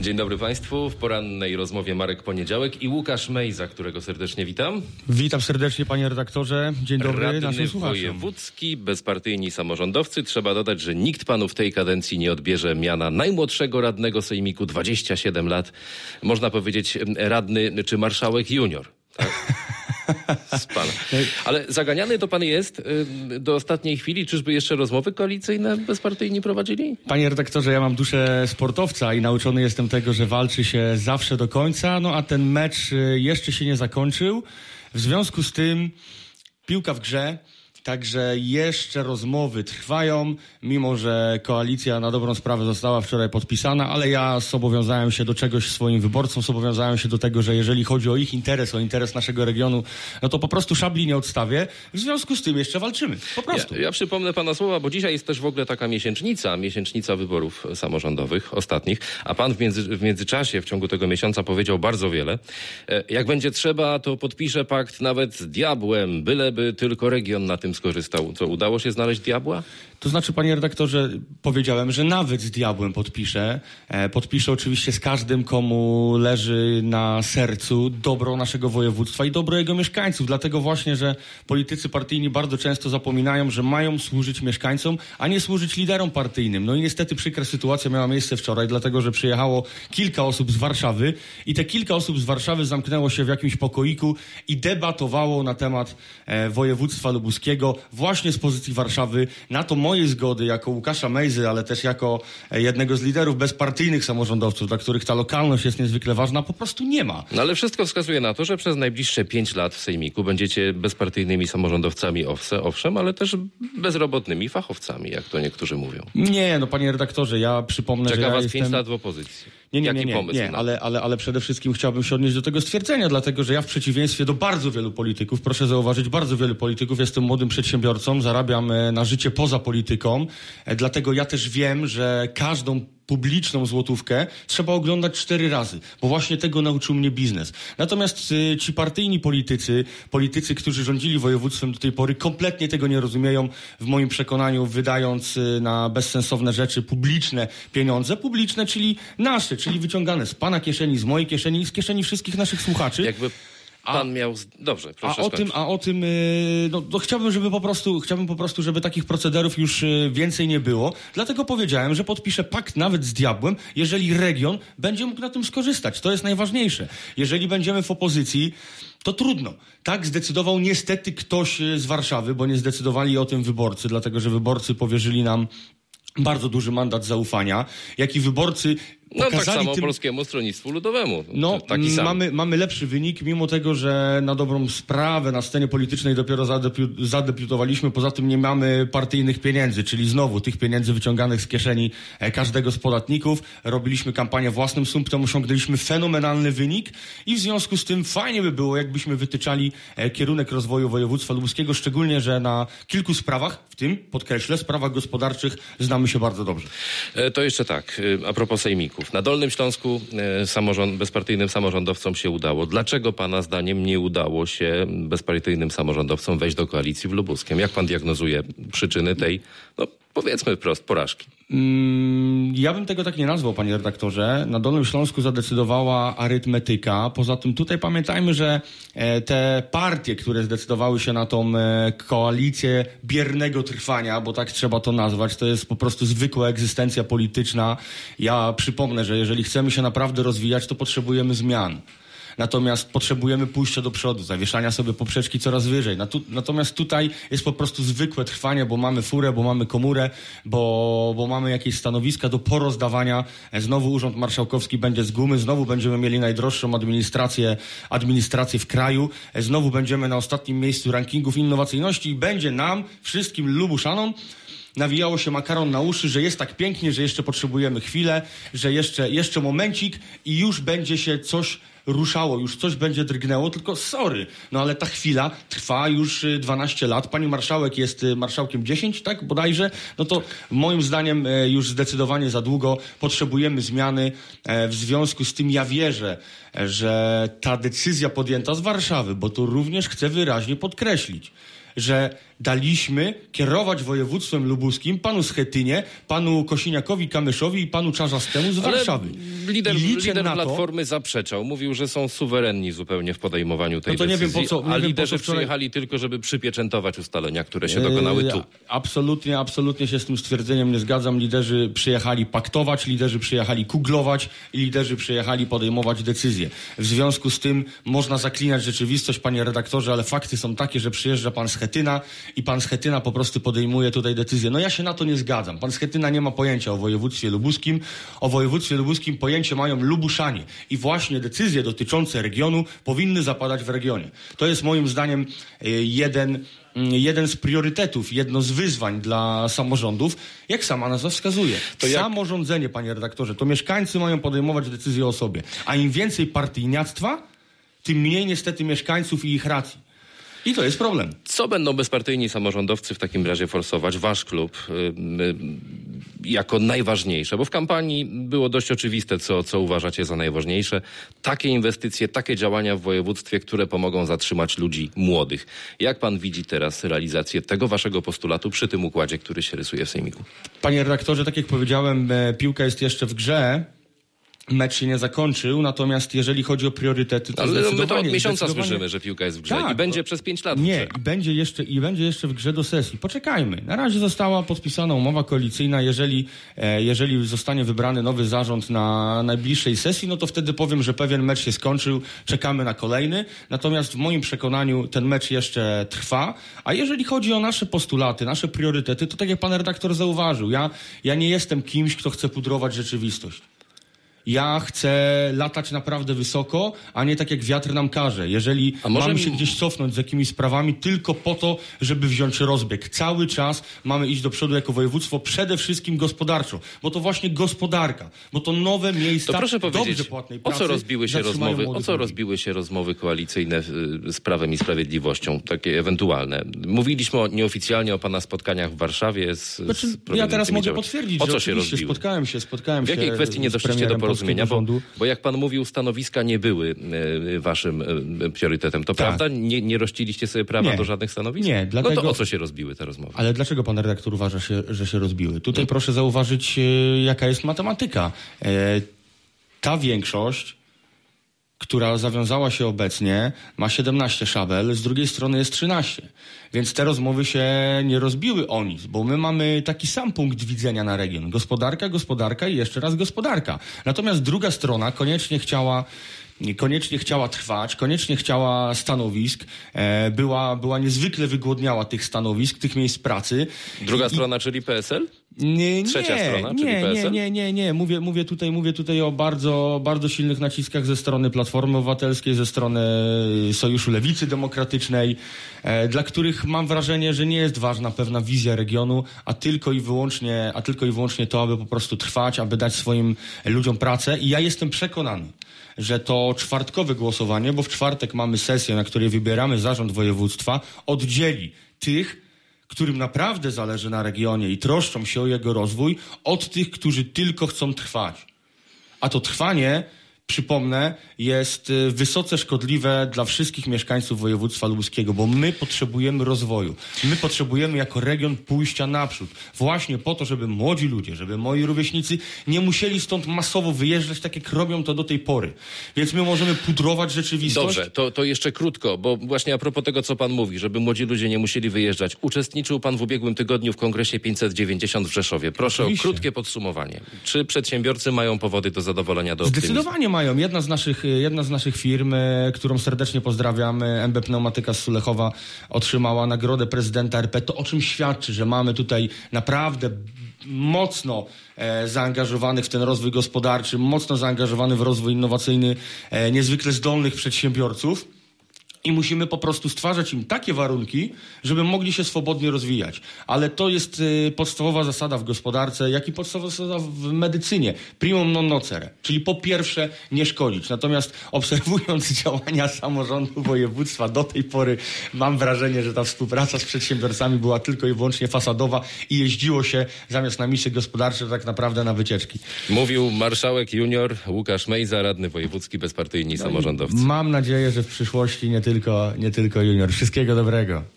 Dzień dobry Państwu. W porannej rozmowie Marek Poniedziałek i Łukasz Mejza, którego serdecznie witam. Witam serdecznie, panie redaktorze. Dzień dobry naszym słuchaczom. Wojewódzki, bezpartyjni samorządowcy. Trzeba dodać, że nikt panu w tej kadencji nie odbierze miana najmłodszego radnego sejmiku, 27 lat. Można powiedzieć radny czy marszałek junior. Tak? Z pana. Ale zaganiany to pan jest do ostatniej chwili. Czyżby jeszcze rozmowy koalicyjne bezpartyjni prowadzili? Panie redaktorze, ja mam duszę sportowca i nauczony jestem tego, że walczy się zawsze do końca, no a ten mecz jeszcze się nie zakończył. W związku z tym piłka w grze. Także jeszcze rozmowy trwają, mimo że koalicja na dobrą sprawę została wczoraj podpisana, ale ja zobowiązałem się do czegoś swoim wyborcom, zobowiązałem się do tego, że jeżeli chodzi o ich interes, o interes naszego regionu, no to po prostu szabli nie odstawię. W związku z tym jeszcze walczymy. Po prostu. Ja przypomnę pana słowa, bo dzisiaj jest też w ogóle taka miesięcznica wyborów samorządowych ostatnich, a pan w międzyczasie, w ciągu tego miesiąca powiedział bardzo wiele. Jak będzie trzeba, to podpiszę pakt nawet z diabłem, byleby tylko region na tym skorzystał. Co, udało się znaleźć diabła? To znaczy, panie redaktorze, powiedziałem, że nawet z diabłem podpiszę. Podpiszę oczywiście z każdym, komu leży na sercu dobro naszego województwa i dobro jego mieszkańców. Dlatego właśnie, że politycy partyjni bardzo często zapominają, że mają służyć mieszkańcom, a nie służyć liderom partyjnym. No i niestety przykra sytuacja miała miejsce wczoraj, dlatego że przyjechało kilka osób z Warszawy i te kilka osób z Warszawy zamknęło się w jakimś pokoiku i debatowało na temat województwa lubuskiego właśnie z pozycji Warszawy. Na to mojej zgody jako Łukasza Mejzy, ale też jako jednego z liderów bezpartyjnych samorządowców, dla których ta lokalność jest niezwykle ważna, po prostu nie ma. No ale wszystko wskazuje na to, że przez najbliższe 5 lat w sejmiku będziecie bezpartyjnymi samorządowcami, owszem, ale też bezrobotnymi fachowcami, jak to niektórzy mówią. Nie, no panie redaktorze, ja przypomnę, Czeka że was jestem... 5 lat w opozycji. Jaki pomysł? Ale przede wszystkim chciałbym się odnieść do tego stwierdzenia, dlatego że ja w przeciwieństwie do bardzo wielu polityków, proszę zauważyć, bardzo wielu polityków, jestem młodym przedsiębiorcą, zarabiam na życie poza polityką, dlatego ja też wiem, że każdą publiczną złotówkę trzeba oglądać 4 razy, bo właśnie tego nauczył mnie biznes. Natomiast ci partyjni politycy, którzy rządzili województwem do tej pory, kompletnie tego nie rozumieją, w moim przekonaniu, wydając na bezsensowne rzeczy publiczne pieniądze, publiczne, czyli nasze, czyli wyciągane z pana kieszeni, z mojej kieszeni i z kieszeni wszystkich naszych słuchaczy. Jakby pan miał... Dobrze, proszę chciałbym po prostu, żeby takich procederów już więcej nie było. Dlatego powiedziałem, że podpiszę pakt nawet z diabłem, jeżeli region będzie mógł na tym skorzystać. To jest najważniejsze. Jeżeli będziemy w opozycji, to trudno. Tak zdecydował niestety ktoś z Warszawy, bo nie zdecydowali o tym wyborcy, dlatego że wyborcy powierzyli nam bardzo duży mandat zaufania, jak i wyborcy tak samo Polskiemu Stronnictwu Ludowemu. Taki sam. Mamy lepszy wynik, mimo tego, że na dobrą sprawę na scenie politycznej dopiero zadebiutowaliśmy. Poza tym nie mamy partyjnych pieniędzy, czyli znowu tych pieniędzy wyciąganych z kieszeni każdego z podatników. Robiliśmy kampanię własnym sumptem, osiągnęliśmy fenomenalny wynik i w związku z tym fajnie by było, jakbyśmy wytyczali kierunek rozwoju województwa lubuskiego, szczególnie, że na kilku sprawach, w tym, podkreślę, sprawach gospodarczych znamy się bardzo dobrze. To jeszcze tak, a propos sejmików. Na Dolnym Śląsku bezpartyjnym samorządowcom się udało. Dlaczego pana zdaniem nie udało się bezpartyjnym samorządowcom wejść do koalicji w Lubuskiem? Jak pan diagnozuje przyczyny tej, powiedzmy wprost, porażki? Ja bym tego tak nie nazwał, panie redaktorze. Na Dolnym Śląsku zadecydowała arytmetyka. Poza tym tutaj pamiętajmy, że te partie, które zdecydowały się na tą koalicję biernego trwania, bo tak trzeba to nazwać, to jest po prostu zwykła egzystencja polityczna. Ja przypomnę, że jeżeli chcemy się naprawdę rozwijać, to potrzebujemy zmian. Natomiast potrzebujemy pójścia do przodu, zawieszania sobie poprzeczki coraz wyżej. Natomiast tutaj jest po prostu zwykłe trwanie, bo mamy furę, bo mamy komórę, bo mamy jakieś stanowiska do porozdawania. Znowu Urząd Marszałkowski będzie z gumy, znowu będziemy mieli najdroższą administrację w kraju, znowu będziemy na ostatnim miejscu rankingów innowacyjności i będzie nam, wszystkim Lubuszanom, nawijało się makaron na uszy, że jest tak pięknie, że jeszcze potrzebujemy chwilę, że jeszcze momencik i już będzie się coś ruszało, już coś będzie drgnęło, tylko sorry, ale ta chwila trwa już 12 lat. Pani marszałek jest marszałkiem 10, tak bodajże, to moim zdaniem już zdecydowanie za długo potrzebujemy zmiany. W związku z tym ja wierzę, że ta decyzja podjęta z Warszawy, bo to również chcę wyraźnie podkreślić, że daliśmy kierować województwem lubuskim panu Schetynie, panu Kosiniakowi-Kamyszowi i panu Czarzastemu z Warszawy. Lider Platformy zaprzeczał. Mówił, że są suwerenni zupełnie w podejmowaniu tej decyzji. Nie wiem, po co, a liderzy przyjechali tylko, żeby przypieczętować ustalenia, które się dokonały tu. Absolutnie się z tym stwierdzeniem nie zgadzam. Liderzy przyjechali paktować, liderzy przyjechali kuglować i liderzy przyjechali podejmować decyzje. W związku z tym można zaklinać rzeczywistość, panie redaktorze, ale fakty są takie, że przyjeżdża pan Schetyna i pan Schetyna po prostu podejmuje tutaj decyzję. No ja się na to nie zgadzam. Pan Schetyna nie ma pojęcia o województwie lubuskim. O województwie lubuskim pojęcie mają Lubuszanie. I właśnie decyzje dotyczące regionu powinny zapadać w regionie. To jest moim zdaniem jeden z priorytetów, jedno z wyzwań dla samorządów, jak sama nazwa wskazuje. Samorządzenie, panie redaktorze, to mieszkańcy mają podejmować decyzje o sobie. A im więcej partyjniactwa, tym mniej niestety mieszkańców i ich racji. I to jest problem. Co będą bezpartyjni samorządowcy w takim razie forsować? Wasz klub jako najważniejsze, bo w kampanii było dość oczywiste, co uważacie za najważniejsze. Takie inwestycje, takie działania w województwie, które pomogą zatrzymać ludzi młodych. Jak pan widzi teraz realizację tego waszego postulatu przy tym układzie, który się rysuje w sejmiku? Panie redaktorze, tak jak powiedziałem, piłka jest jeszcze w grze. Mecz się nie zakończył, natomiast jeżeli chodzi o priorytety, to ale my to od miesiąca słyszymy, że piłka jest w grze i będzie przez 5 lat w grze. Nie, i będzie jeszcze w grze do sesji. Poczekajmy. Na razie została podpisana umowa koalicyjna. Jeżeli zostanie wybrany nowy zarząd na najbliższej sesji, no to wtedy powiem, że pewien mecz się skończył, czekamy na kolejny. Natomiast w moim przekonaniu ten mecz jeszcze trwa. A jeżeli chodzi o nasze postulaty, nasze priorytety, to tak jak pan redaktor zauważył, ja nie jestem kimś, kto chce pudrować rzeczywistość. Ja chcę latać naprawdę wysoko, a nie tak jak wiatr nam każe. Jeżeli mamy się gdzieś cofnąć z jakimiś sprawami tylko po to, żeby wziąć rozbieg. Cały czas mamy iść do przodu jako województwo, przede wszystkim gospodarczo. Bo to właśnie gospodarka, bo to nowe miejsca to proszę powiedzieć, dobrze płatnej pracy. O co rozbiły się rozmowy koalicyjne z Prawem i Sprawiedliwością, takie ewentualne? Mówiliśmy nieoficjalnie o pana spotkaniach w Warszawie ja teraz mogę potwierdzić, o co się rozbiły? Spotkałem się. W jakiej kwestii nie doszliście do porozumienia? Bo jak pan mówił, stanowiska nie były waszym priorytetem. To prawda? Nie rościliście sobie prawa do żadnych stanowisk? Nie, dlatego... No to o co się rozbiły te rozmowy? Ale dlaczego pan redaktor uważa, że się rozbiły? Tutaj proszę zauważyć, jaka jest matematyka. Ta większość, która zawiązała się obecnie, ma 17 szabel, z drugiej strony jest 13. Więc te rozmowy się nie rozbiły o nic, bo my mamy taki sam punkt widzenia na region. Gospodarka i jeszcze raz gospodarka. Natomiast druga strona koniecznie chciała trwać, koniecznie chciała stanowisk, była niezwykle wygłodniała tych stanowisk, tych miejsc pracy. Druga strona, czyli PSL? Trzecia strona, czyli PSL? Nie. Mówię tutaj o bardzo, bardzo silnych naciskach ze strony Platformy Obywatelskiej, ze strony Sojuszu Lewicy Demokratycznej, dla których mam wrażenie, że nie jest ważna pewna wizja regionu, a tylko i wyłącznie to, aby po prostu trwać, aby dać swoim ludziom pracę. I ja jestem przekonany, że to czwartkowe głosowanie, bo w czwartek mamy sesję, na której wybieramy zarząd województwa, oddzieli tych, którym naprawdę zależy na regionie i troszczą się o jego rozwój, od tych, którzy tylko chcą trwać. A to trwanie, przypomnę, jest wysoce szkodliwe dla wszystkich mieszkańców województwa lubuskiego, bo my potrzebujemy rozwoju. My potrzebujemy jako region pójścia naprzód. Właśnie po to, żeby młodzi ludzie, żeby moi rówieśnicy nie musieli stąd masowo wyjeżdżać, tak jak robią to do tej pory. Więc my możemy pudrować rzeczywistość. Dobrze, to jeszcze krótko, bo właśnie a propos tego, co pan mówi, żeby młodzi ludzie nie musieli wyjeżdżać. Uczestniczył pan w ubiegłym tygodniu w Kongresie 590 w Rzeszowie. Proszę Oczywiście. O krótkie podsumowanie. Czy przedsiębiorcy mają powody do zadowolenia, do optymizmu? Zdecydowanie mają. Jedna z naszych firm, którą serdecznie pozdrawiamy, MB Pneumatyka z Sulechowa, otrzymała nagrodę prezydenta RP. To o czym świadczy, że mamy tutaj naprawdę mocno zaangażowanych w ten rozwój gospodarczy, mocno zaangażowany w rozwój innowacyjny, niezwykle zdolnych przedsiębiorców. I musimy po prostu stwarzać im takie warunki, żeby mogli się swobodnie rozwijać. Ale to jest podstawowa zasada w gospodarce, jak i podstawowa zasada w medycynie. Primum non nocere. Czyli po pierwsze nie szkodzić. Natomiast obserwując działania samorządu województwa do tej pory, mam wrażenie, że ta współpraca z przedsiębiorcami była tylko i wyłącznie fasadowa i jeździło się zamiast na misje gospodarcze tak naprawdę na wycieczki. Mówił marszałek junior Łukasz Mejza, radny wojewódzki, bezpartyjni samorządowcy. Mam nadzieję, że w przyszłości nie tylko junior. Wszystkiego dobrego.